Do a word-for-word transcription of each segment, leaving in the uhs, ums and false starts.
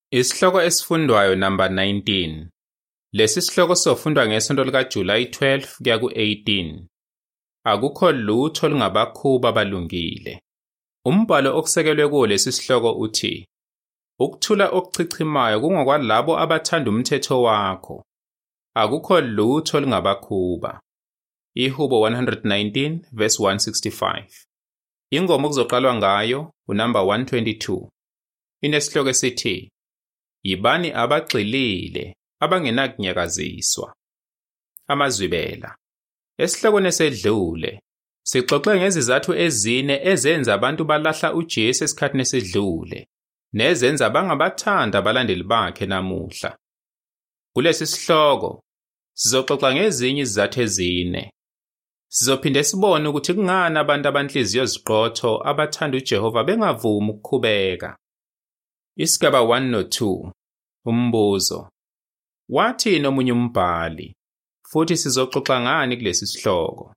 Isihloko esifundwayo number nineteen. Lesi sihloko sofundwa ngesonto lika July twelfth kuya ku eighteen. Akukho lutho olungabakhuba abalungile. Umbhalo okusekelwe kuwo lesi sihloko uthi: Ukuthula okuchichimayo kungokwalabo abathanda umthetho wakho. Akukho lutho olungabakhuba. Ihubo one nineteen verse one sixty-five. Ingoma okuzoqalwa ngayo unumber one twenty-two. Inesihloko esithi: Yibani abagxilile abangenakunyakaziswa. Amazwibela. Esihlokweni esedlule sixoxe ngezizathu ezine ezenza abantu balahla uJesu esikhathini esedlule nezenza bangabathanda abalandeli bakhe namuhla. Kulesi sihloko sizoxoxa ngezinye izizathu ezine. Sizophinde sibone ukuthi kungani abantu abanhliziyo ziqotho abathanda uJehova bengavumi ukukhubeka. Isigaba one no two. Umbuzo. Wathi nomunye umbhali, futhi sizoxoxa ngani kulesi sihloko?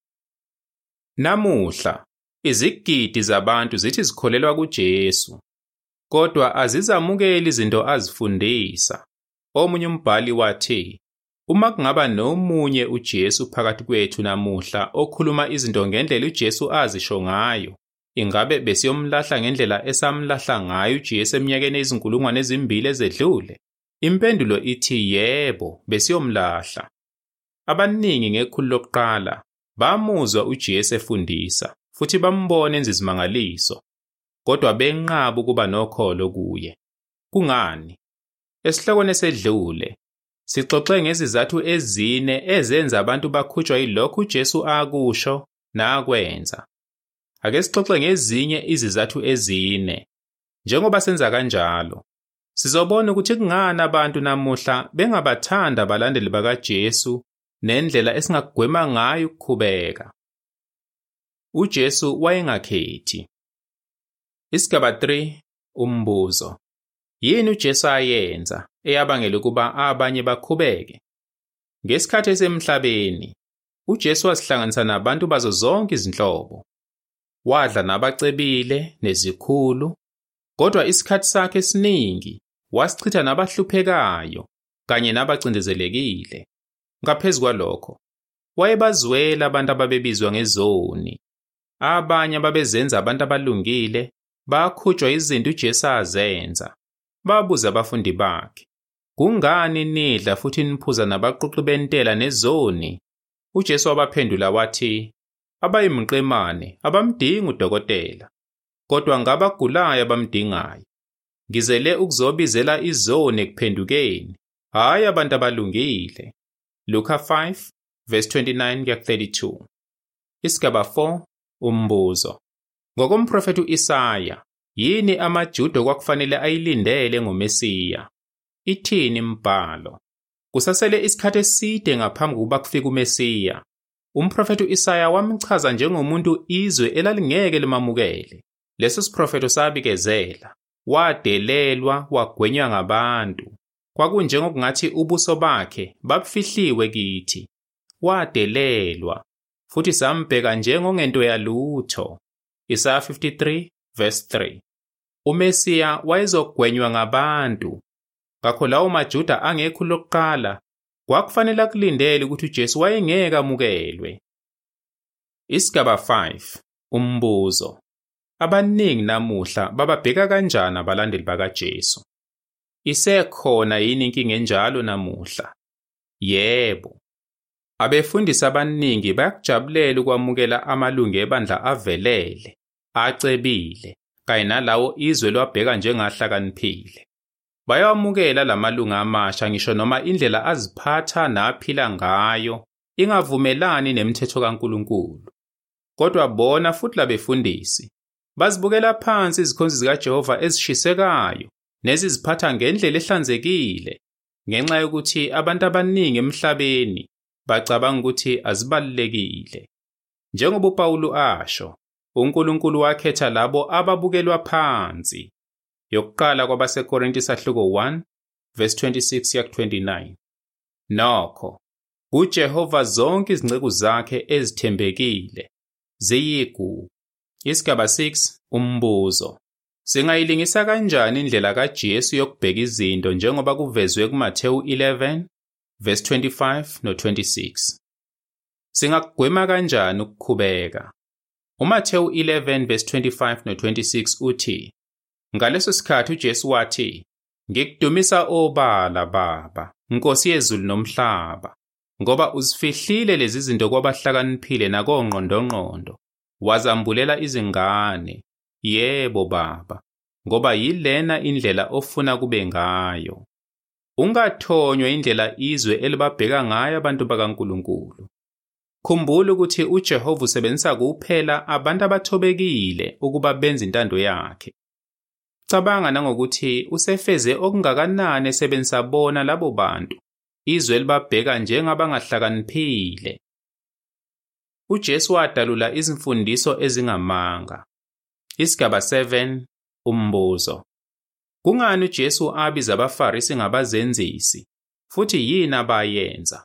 Namuhla, izigidi zabantu zithi zikholelwa kuJesu, kodwa azizamukeli izinto azifundisa. Omunye umbhali wathi, uma kungaba nomunye uJesu phakathi kwethu namuhla okhuluma izinto ngendlela uJesu azisho ngayo, ingabe besiyomlahla ngendlela esamlahla ngayo uJesu eminyakeni ezinkulungwane ezimbili ezedlule? Impendulo ithi yebo, besiyomlahla. Abaningi ngekhulu lokuqala bamuzwa uJesu efundisa futhi bambona enza izimangaliso, kodwa benqaba ukuba nokholo kuye. Kungani? Esihlokweni esedlule sixoxe ngezizathu ezine ezenza abantu bakhutshwa yilokho uJesu akusho nakwenza. Ake sixoxe ngezinye izizathu ezine. Njengoba senza kanjalo, sizobona ukuthi kungani abantu namuhla bengabathanda abalandeli bakaJesu nendlela esingagwema ngayo ukukhubeka. uJesu wayengakhethi. Isigaba three. Umbuzo. Yini uJesu ayenza eyabangela ukuba abanye bakhubeke? Ngesikhathi esemhlabeni, uJesu wasihlanganisa nabantu bazo zonke izinhlobo. Wadla nabacebile nezikhulu, kodwa isikhathi sakhe esiningi wasichitha nabahluphekayo kanye nabacindezelekile. Ngaphezu kwalokho, wayebazwela abantu ababebizwa ngezoni. Abanye ababezenza abantu abalungile bakhutshwa izinto uJesu azenza. Babuza abafundi bakhe, kungani nidla futhi niphuza nabaqoqi bentela nezoni? uJesu wabaphendula wathi, abayimqemane abamdingi udokotela, kodwa ngabagulayo abamdingayo. Ngizele ukuzobizela izoni ekuphendukeni, hayi abantu abalungile. Luka five verse twenty-nine kuya thirty-two. Isigaba four. Umbuzo. Ngokomprofethi u-Isaya, yini amaJuda okwakufanele ayilindele ngoMesiya? Ithini imbhalo? Kusasele isikhathi eside ngaphambi kokuba kufike uMesiya. Umprofethi u-Isaya wamchaza njengomuntu izwe elalingeke limamukele. Leso siprofeto sabikezela, wadelelwa, wagwenywa ngabantu. Kwakunjengokungathi ubuso bakhe babufihliwe kithi. Wadelelwa, futhi sambheka njengongento yalutho. Isaya fifty-three verse three. uMesiya wayezogwenywa ngabantu. Ngakho lawo maJuda angekhulu lokuqala kwakufanele akulindele ukuthi uJesu wayengeke amukelwe. Isigaba five. Umbuzo. Abaningi namuhla bababheka kanjani abalandeli bakaJesu? Isekhona yini inkinga enjalo namuhla? Yebo. Abefundisi abaningi bayakujabulela ukwamukela amalungu ebandla avelele, acebile, kanye nalawo izwe lwabheka njengahlakaniphile. Bayawamukela lamalungu amasha ngisho noma indlela aziphatha naphila ngayo ingavumelani nemithetho kaNkulunkulu. Kodwa bona futhi labefundisi bazibukela phansi izikhonzi zikaJehova ezishisekayo neziziphatha ngendlela ehlanzekile, ngenxa yokuthi abantu abaningi emhlabeni bacabanga ukuthi azibalulekile. Njengoba uPawulu asho, uNkulunkulu wakhetha labo ababukelwa phansi. Yokuqala kwabaseKorinti sahluko one verse twenty-six kuya twenty-nine. Nokho, kuJehova zonke izinceku zakhe ezithembekile ziyigugu. Isigaba six. Umbuzo. Singayilingisa kanjani indlela kaJesu yokubheka izinto njengoba kuvezwe kuMathewu eleven verse twenty-five no twenty-six? Singakugwema kanjani ukukhubeka? uMathewu eleven verse twenty-five no twenty-six uthi, ngaleso sikhathi uJesu wathi, ngikudumisa obala Baba, Nkosi yezulu nomhlaba, ngoba uzifihlile lezi zinto kwabahlakaniphile nakongqondongqondo, wazambulela izingane. Yebo Baba, ngoba yilena indlela ofuna kube ngayo. Ungathonywa indlela izwe elibabheka ngayo abantu bakaNkulunkulu. Khumbula ukuthi uJehova usebenzisa kuphela abantu abathobekile ukuba benze intando yakhe. Cabanga nangokuthi usefeze okungakanani esebenzisa bona labo bantu, izwe elibabheka njengabangahlakaniphile. uJesu wadalula izimfundiso ezingamanga. Isigaba seven, umbuzo. Kungani uJesu abiza abaFarisi ngabazenzisi, futhi yini abayenza?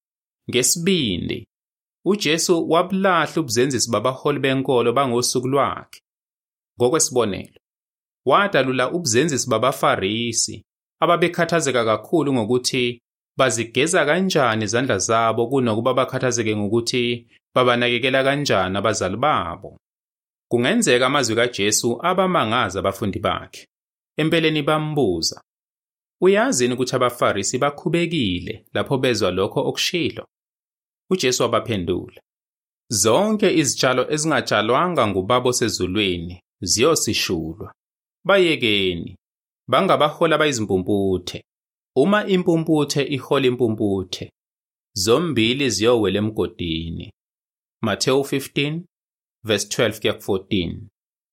Ngesibindi, uJesu wabulahla ubuzenzisi babaholi benkolo bangosuku lwakhe. Ngokwesibonelo, wadalula ubuzenzisi babaFarisi ababekhathazeka kakhulu ngokuthi bazigeza kanjani izandla zabo kunokuba bakhathazeke ngokuthi babanakekela kanjani abazali babo. Kungenzeka amazwi kaJesu abamangaza abafundi bakhe. Empeleni bambuza, uyazini ukuthi abaFarisi bakhubekile lapho bezwa lokho okushilo? uJesu wabaphendula, zonke izitshalo ezingatshalwanga ngubaba osezulwini ziyosishulwa. Bayekeni, bangabahola bayizimpumputhe. Uma impumputhe ihola impumputhe, zombili ziyowela emgodini. Mathewu fifteen verse twelve kuya fourteen.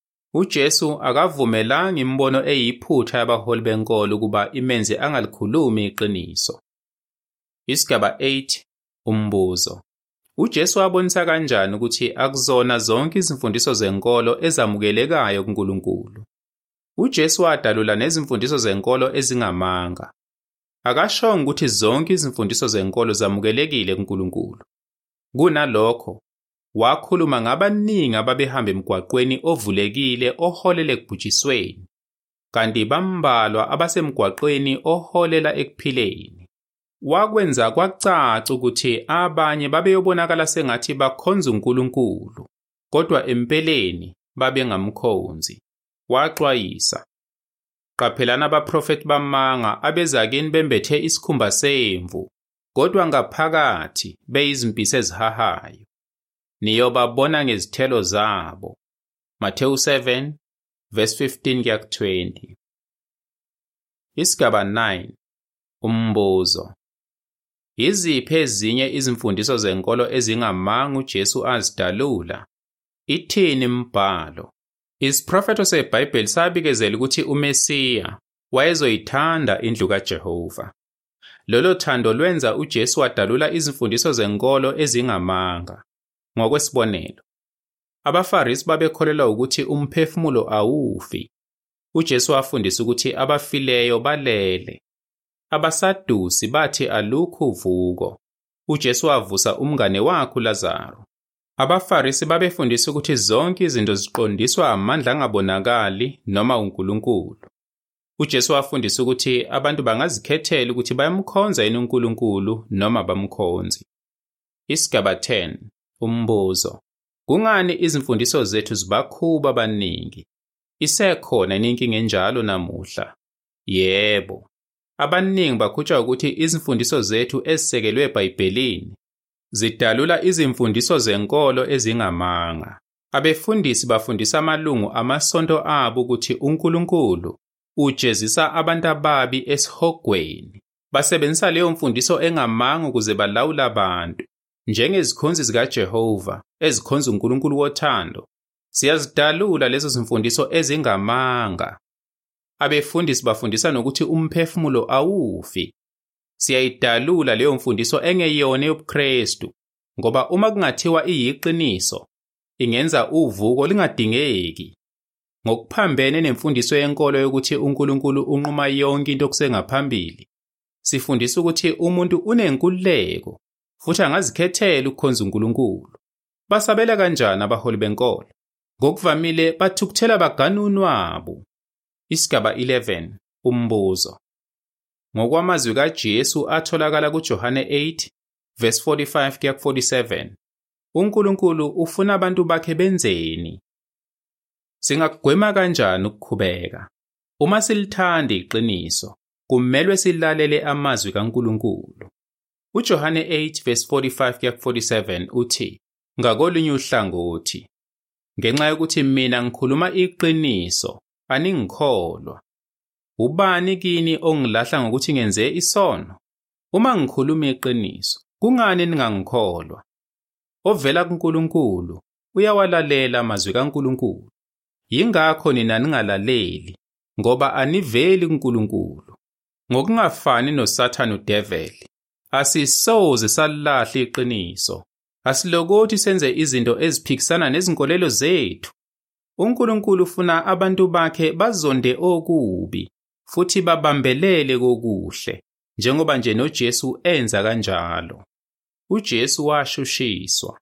uJesu akavumelanga imbono eyiphutha yabaholi benkolo ukuba imenze angalikhulumi iqiniso. Isigaba eight, umbuzo. uJesu wabonisa kanjani ukuthi akuzona zonke izimfundiso zenkolo ezamukelekayo kuNkulunkulu? uJesu wadalula nezimfundiso zenkolo ezingamanga. Akashongo ukuthi zonke izimfundiso zenkolo zamukelekile kuNkulunkulu. Kunalokho, wakhuluma ngabaningi ababehamba emgwaqweni ovulekile oholela ekubhujisweni, kanti bambalwa abasemgwaqweni oholela ekuphileni. Wakwenza kwacaca ukuthi abanye babeyobonakala sengathi bakhonza uNkulunkulu, kodwa empeleni babengamkhonzi. Waxwayisa, qaphelani abaprofeti bamanga abeza kini bembethe isikhumba semvu, kodwa ngaphakathi beyizimpisi ezihahayo. Niyobabona ngezithelo zabo. Mathewu seven verse fifteen kuya twenty. Isigaba nine, umbuzo. Yiziphi ezinye izimfundiso zenkolo ezingamanga uJesu azidalula? Ithini imbhalo? Isiprofeto seBhayibheli sabikezela ukuthi uMesiya wayezoyithanda indlu kaJehova. Lolo thando lwenza uJesu wadalula izimfundiso zenkolo ezingamanga. Ngokwesibonelo, abaFarisi babekholelwa ukuthi umphefumulo awufi. uJesu wafundisa ukuthi abafileyo balele. AbaSadusi bathi alukho uvuko. uJesu wavusa umngane wakhe uLazaro. AbaFarisi babefundisa ukuthi zonke izinto ziqondiswa amandla angabonakali noma uNkulunkulu. uJesu wafundisa ukuthi abantu bangazikhethela ukuthi bayamkhonza yini uNkulunkulu noma bamkhonzi. Isigaba ten, umbuzo. Kungani izimfundiso zethu zibakhuba abaningi? Isekhona inkinga enjalo namuhla? Yebo. Abaningi bakhutshwa ukuthi izimfundiso zethu ezisekelwe eBhayibhelini zidalula izimfundiso zenkolo ezingamanga. Abefundisi bafundisa amalungu amasonto abo ukuthi uNkulunkulu ujezisa abantu ababi esihogweni. Basebenzisa leyo mfundiso engamanga ukuze balawule abantu. Njengezikhonzi zikaJehova ezikhonza uNkulunkulu wothando, siyazidalula lezo zimfundiso ezingamanga. Abefundisi bafundisa nokuthi umphefumulo awufi. Siyayidalula leyo mfundiso engeyona yobuKristu, ngoba uma kungathiwa iyiqiniso, ingenza uvuko lingadingeki. Ngokuphambene nemfundiso yenkolo yokuthi uNkulunkulu unquma yonke into kusengaphambili, sifundisa ukuthi umuntu unenkululeko futhi angazikhethela ukukhonza uNkulunkulu. Basabela kanjani abaholi benkolo? Ngokuvamile bathukuthela baganunwabo Isigaba eleven. Umbuzo. Ngokwamazwi kaJesu atholakala kuJohane eight verse forty-five kuya forty-seven, uNkulunkulu ufuna abantu bakhe benzeni? Singakugwema kanjani ukukhubeka? Uma silithanda iqiniso, kumele silalele amazwi kaNkulunkulu. UJohane eight verse forty-five kuya forty-seven uthi, ngakolunye uhlangothi, ngenxa yokuthi mina ngikhuluma iqiniso, aningikholwa. Ubani kini ongilahla ngokuthi ngenze isono? Uma ngikhuluma iqiniso, kungani ningangikholwa? Ovela kuNkulunkulu uyawalalela amazwi kaNkulunkulu. Yingakho nina ningalaleli, ngoba aniveli kuNkulunkulu. Ngokungafani noSathane udeveli, asisoze salahla iqiniso. Asilokothi senze izinto eziphikisana nezinkolelo zethu. uNkulunkulu ufuna abantu bakhe bazonde okubi futhi babambelele kokuhle, njengoba nje noJesu enza kanjalo. uJesu washushiswa.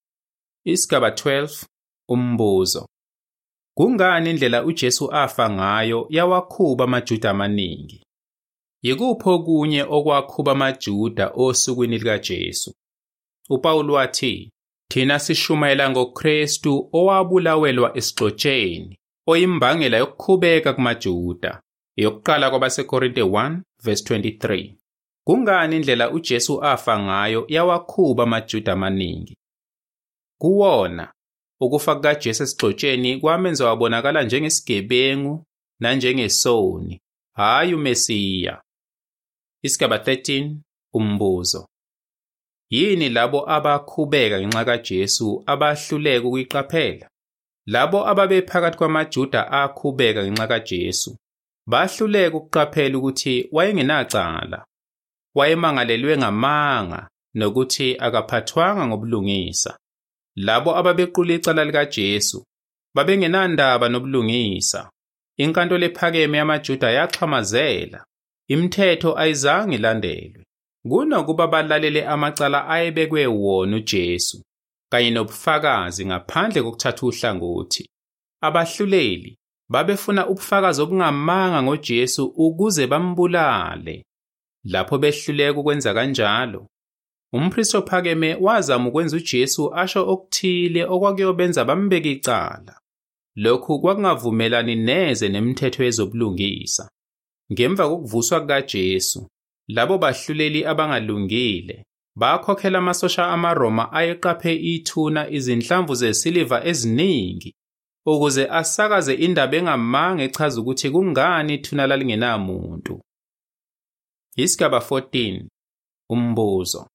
Isigaba twelve. Umbuzo. Kungani indlela uJesu afa ngayo yawakhuba amaJuda amaningi? Yikuphi okunye okwakhuba amaJuda osukwini likaJesu? uPawulu wathi, thina sishumayela ngoKristu owabulawelwa esigxotsheni, oyimbangela yokukhubeka kumaJuda. Eyokuqala kwabaseKorinte one verse twenty-three. Kungani indlela uJesu afa ngayo yawakhuba amaJuda amaningi? Kuwona, ukufa kukaJesu esigxotsheni kwamenza wabonakala njengesigebengu nanjengesoni, hayi uMesiya. Isigaba thirteen. Umbuzo. Yini labo abakhubeka ngenxa kaJesu abahluleka ukuyiqaphela? Labo ababephakathi kwamaJuda akhubeka ngenxa kaJesu bahluleka ukuqaphela ukuthi wayengenacala, wayemangalelwe ngamanga nokuthi akaphathwanga ngobulungisa. Labo ababequla icala likaJesu babengenandaba nobulungisa. Inkantolo ephakeme yamaJuda yaxhamazela, imithetho ayizange ilandelwe. Kunokuba balalele amacala ayebekwe wona uJesu kanye nobufakazi ngaphandle kokuthatha uhlangothi. Abahluleli babefuna ubufakazi obungamanga ngoJesu ukuze bambulale. Lapho behluleka ukwenza kanjalo, umpristi ophakeme wazama ukwenza uJesu asho okuthile okwakuyobenza bambeke icala. Lokhu kwakungavumelani neze nemithetho yezobulungisa. Ngemva kokuvuswa kukaJesu, labo bahluleli abangalungile bakhokhela amasosha amaRoma ayeqaphe ithuna izinhlamvu zesiliva eziningi ukuze asakaze indaba engamanga echaza ukuthi kungani ithuna lalingenamuntu. Isigaba fourteen. Umbuzo.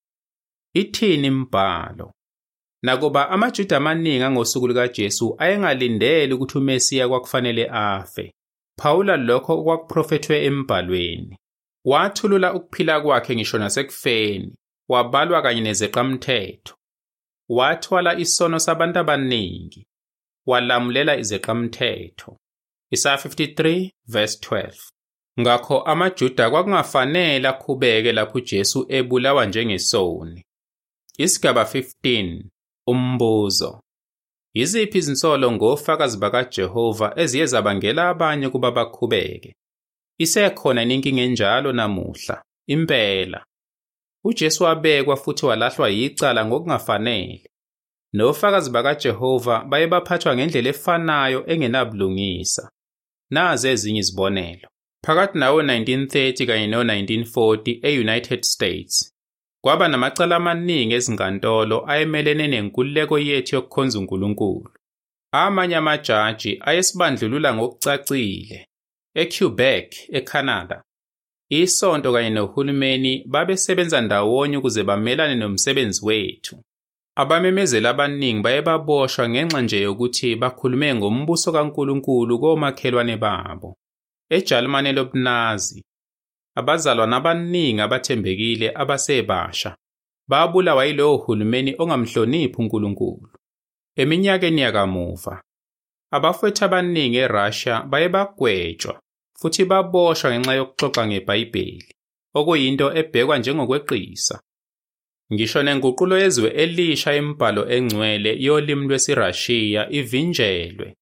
Ithini imbhalo? Nakuba amaJuda amaningi ngosuku lukaJesu ayengalindele ukuthi uMesiya kwakufanele afe, Phawula lokho okwakuprofethwe embhalweni. Wathulula ukuphila kwakhe ngisho nasekufeni, wabalwa kanye nezeqamthetho. Wathwala isono sabantu abaningi, walamulela izeqamthetho. Isaya fifty-three verse twelve. Ngakho amaJuda kwakungafanele akhubeke lapho uJesu ebulawa njengesoni. Isigaba fifteen. Umbuzo. Yiziphi izinsolo ngofakazi bakaJehova eziye zabangela abanye kuba bakhubeke? Isekhona inkinga enjalo namuhla, impela. uJesu wabekwa futhi walahlwa yicala ngokungafanele. Nofakazi bakaJehova baye baphathwa ngendlela efanayo engenabulungisa. Nazi ezinye izibonelo. Phakathi nawo nineteen thirty kanye no nineteen forty e-United States, kwaba namacala amaningi ezinkantolo ayemelene nenkululeko yethu yokukhonza uNkulunkulu. Amanye amajaji ayesibandlulula ngokucacile. EQuebec, eCanada, isonto kanye nohulumeni babesebenza ndawonye ukuze bamelane nomsebenzi wethu. Abamemezela abaningi baye baboshwa ngenxa nje yokuthi bakhulume ngombuso kaNkulunkulu komakhelwane babo. EJalimane elobunazi, abazalwana abaningi abathembekile abasebasha babulawa yilowo hulumeni ongamhloniphi uNkulunkulu. Eminyakeni yakamuva, abafowethu abaningi eRussia baye bagwetshwa futhi baboshwa ngenxa yokuxoxa ngeBhayibheli, okuyinto ebhekwa njengokweqisa. Ngisho nenguqulo yezwe elisha embhalo engcwele yolimi lwesiRussia ivinjelwe,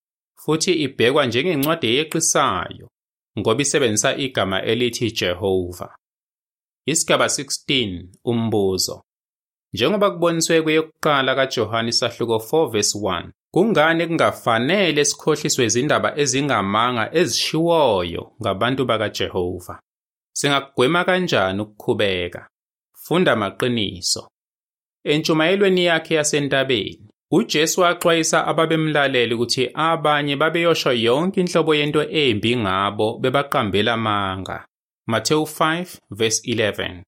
futhi ibhekwa njengencwadi eyeqisayo ngoba isebenzisa igama elithi Jehova. Isigaba sixteen, umbuzo. Njengoba kuboniswe kuyokuqala kaJohane isahluko four verse one, kungani kungafanele sikhohliswe izindaba ezingamanga ezishiwoyo ngabantu bakaJehova? Singakugwema kanjani ukukhubeka? Funda amaqiniso. Entshumayelweni yakhe yasentabeni, uJesu waxwayisa ababemlalela ukuthi abanye babeyosho yonke inhlobo yento embi ngabo bebaqambela amanga. Matthew five verse eleven.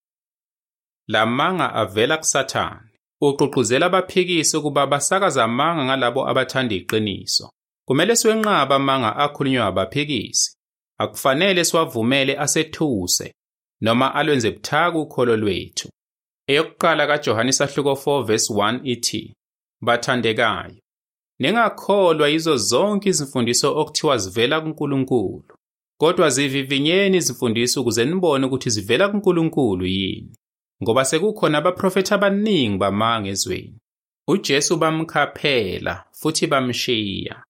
La manga avela kuSathane. Uqhuqhuzela abaphikisi ukuba basakaza amanga ngalabo abathanda iqiniso. Kumele siwenqaba amanga akhulunywa abaphikisi. Akufanele siwavumele asethuse noma alwenze buthaka ukholo lwethu. Eyokuqala kaJohane isahluko four verse one ithi, bathandekayo, ningakholwa yizo zonke izimfundiso okuthiwa zivela kuNkulunkulu, kodwa zivivinyeni izimfundiso ukuze nibone ukuthi zivela kuNkulunkulu yini, ngoba sekukhona abaprofeti abaningi bamanga ezweni. uJesu bamkhaphela futhi bamshiya.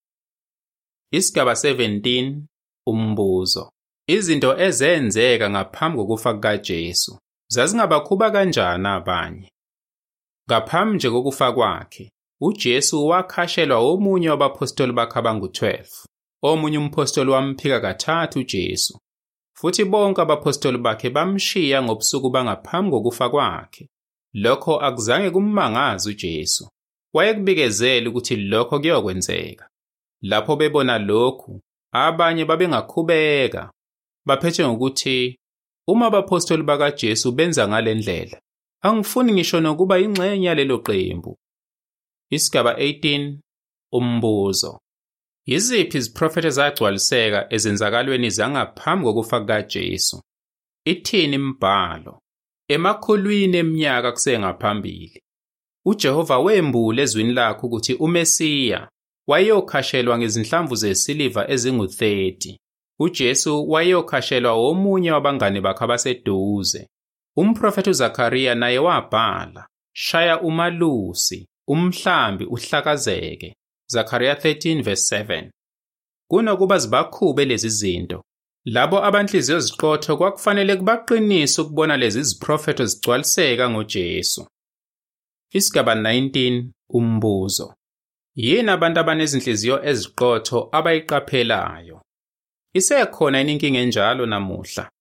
Isigaba seventeen, umbuzo. Izinto ezenzeka ngaphambi kokufa kukaJesu zazingabakhuba kanjani abanye? Ngaphambi nje kokufa kwakhe, uJesu wakhashelwa omunye wabapostoli bakhe abangu-twelve. Omunye umpostoli wamphika kathathu uJesu, futhi bonke abapostoli bakhe bamshiya ngobusuku bangaphambi kokufa kwakhe. Lokho akuzange kummangaze uJesu. Wayekubikezela ukuthi lokho kuyokwenzeka. Lapho bebona lokhu, abanye babengakhubeka, baphethe ngokuthi, uma abapostoli bakaJesu benza ngale ndlela, angifuni ngisho nokuba ingxenye yalelo qembu. Isigaba eighteen, umbuzo. Yiziphi iziprofeti ezagcwaliseka ezenzakalweni zangaphambi kokufa kukaJesu? Ithini imibhalo? Emakhulwini eminyaka kusengaphambili, uJehova wembula ezwini lakhe ukuthi uMesiya wayokhashelwa ngezinhlamvu zesiliva ezingu-thirty. uJesu wayokhashelwa omunye wabangane bakhe abaseduze. Umprofeti uZakhariya naye wabhala, shaya umalusi, umhlambi uhlakazeke. Zakhariya thirteen verse seven. Kunokuba zibakhube lezi zinto, labo abanhliziyo ziqotho kwakufanele kubaqinise ukubona lezi ziprofethi zigcwaliseka ngoJesu. Isigaba nineteen, umbuzo. Yini abantu abanezinhliziyo eziqotho abayiqaphelayo? Isekhona inkinga enjalo namuhla?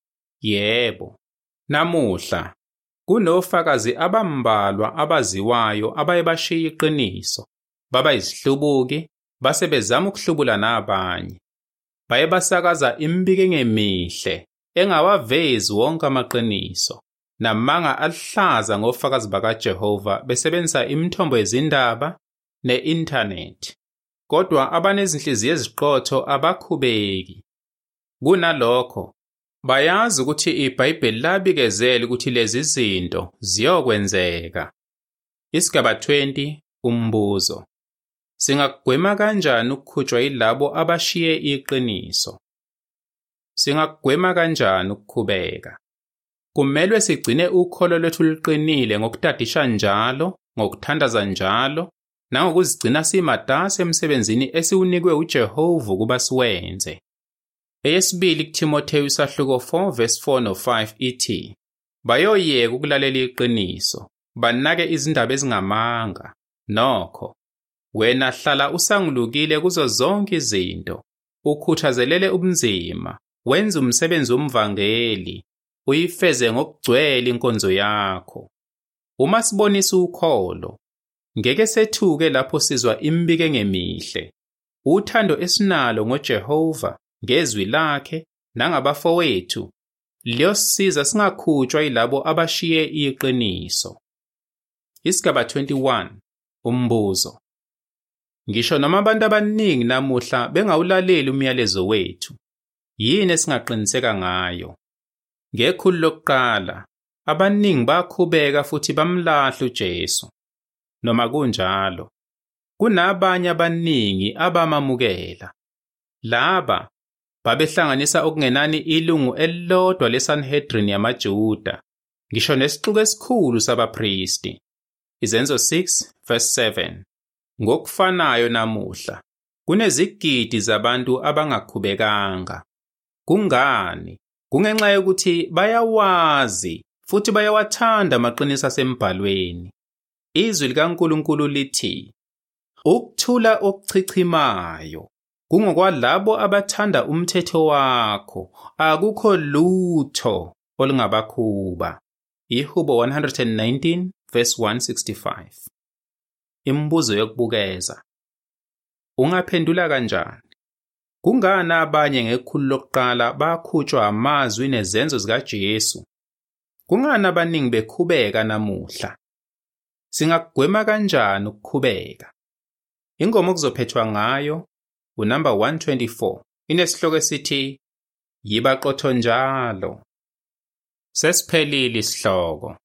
Yebo. Namuhla kunofakazi abambalwa abaziwayo abayebashiya iqiniso, baba izihlubuki, base bezama ukuhlubula nabanye. Bayebasakaza imbiko engemihle engawavezi wonke amaqiniso, namanga alihlaza ngofakazi bakaJehova besebenzisa imithombo yezindaba ne-internet. Kodwa abanezinhliziyo eziqotho abakhubeki. Kunalokho, bayazi ukuthi iBhayibheli labikezela ukuthi lezi zinto ziyokwenzeka. Isigaba twenty, umbuzo. Singakugwema kanjani ukukhutshwa yilabo abashiye iqiniso? Singakugwema kanjani ukukhubeka? Kumele sigcine ukholo lwethu luqinile ngokutadisha njalo, ngokuthandaza njalo, nangokuzigcina simatasa emsebenzini esiwunikwe uJehova ukuba siwenze. Eyesibili kuTimotheyu isahluko four verse four no five ithi, bayoyeka ukulalela iqiniso, banake izindaba ezingamanga. Nokho, wena hlala usangulukile kuzo zonke izinto, ukhuthazelele ubunzima, wenze umsebenzi womvangeli, uyifeze ngokugcwele inkonzo yakho. Uma sibonisa ukholo, ngeke sethuke lapho sizwa imbiko engemihle. Uthando esinalo ngoJehova ngezwi lakhe nangabafowethu liyosisiza singakhutshwa yilabo abashiye iqiniso. Isigaba twenty-one, umbuzo. Ngisho noma abantu abaningi namuhla bengawulaleli umyalezo wethu, yini esingaqiniseka ngayo? Ngekhulu lokuqala, abaningi bakhubeka futhi bamlahla uJesu. Noma kunjalo, kunabanye abaningi abamamukela. Laba babehlanganisa okungenani ilungu elilodwa leSanhedrin yamaJuda, ngisho nesixuku esikhulu sabapristi. Izenzo six verse seven. Ngokufanayo namuhla, Kunezigidi zabantu abangakhubekanga. Kungani? Kungenxa yokuthi bayawazi futhi bayawathanda amaqiniso asembhalweni. Izwi likaNkulunkulu lithi, ukuthula okuchichimayo kungokwalabo abathanda umthetho wakho, akukho lutho olungabakhuba. Ihubo one nineteen verse one sixty-five. Imibuzo yokubukeza. Ungaphendula kanjani? Kungani abanye ngekhulu lokuqala bakhutshwa amazwi nezenzo zikaJesu? Kungani abaningi bekhubeka namuhla? Singakugwema kanjani ukukhubeka? Ingoma okuzophethwa ngayo unumber one twenty-four. Inesihloko esithi yiba qotho njalo. Sesiphelile isihloko.